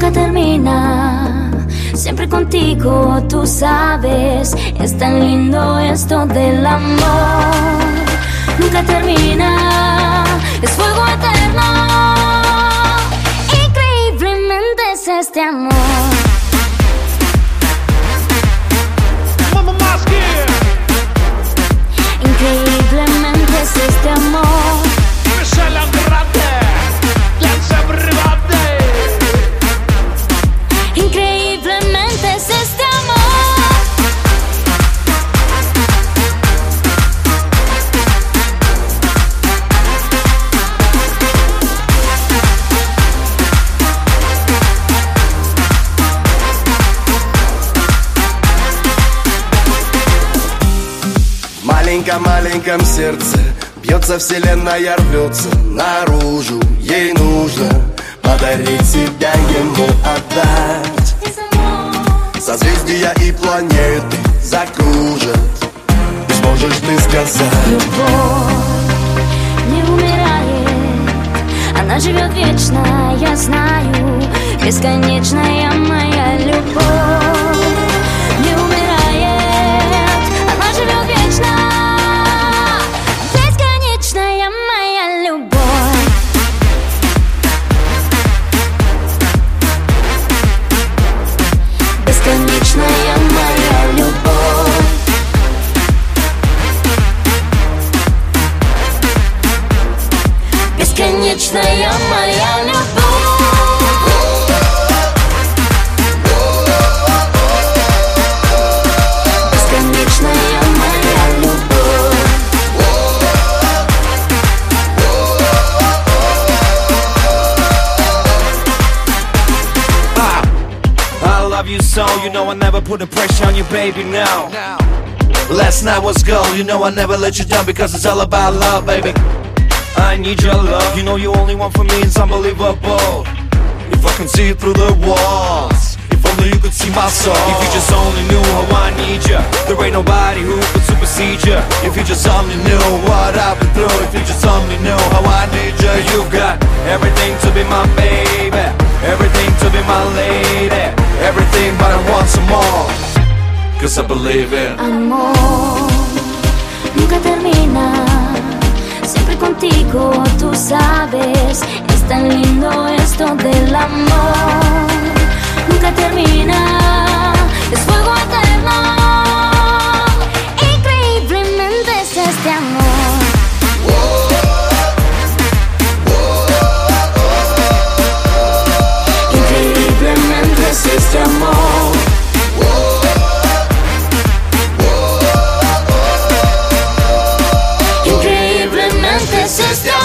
nunca termina. Siempre contigo, tú sabes, es tan lindo esto del amor. Nunca termina, es fuego eterno. Increíblemente es este amor. Increíblemente es este amor. Increíblemente es este amor. В маленьком сердце бьется вселенная, рвется наружу. Ей нужно подарить себя, ему отдать. Созвездия и планеты закружат, и сможешь ты сказать: любовь не умирает, она живет вечно, я знаю. Бесконечная моя любовь не умирает, она живет вечно. Бесконечная моя любовь. Бесконечная моя любовь. Бесконечная моя любовь. Бесконечная моя любовь. I love you so, you know I never put the pressure on you, baby, now. Last night was gold, you know I never let you down, because it's all about love, baby. I need your love, you know you only want for me, it's unbelievable. If I can see it through the walls, if only you could see my soul. If you just only knew how I need you, there ain't nobody who could supersede you. If you just only knew what I've been through, if you just only knew how I need you. You've got everything to be my baby, everything to be my lady, everything but I want some more, cause I believe it. Amor nunca termina, siempre contigo, tú sabes, es tan lindo esto del amor. Nunca termina, es fuego eterno. Increíblemente es este amor. Increíblemente es este amor. Increíblemente es este amor.